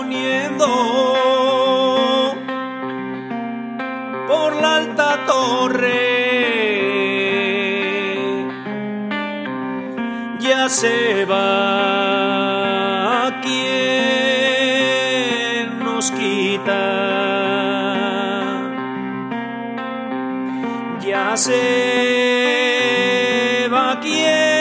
poniendo por la alta torre. Ya se va quien nos quita. Ya se va quien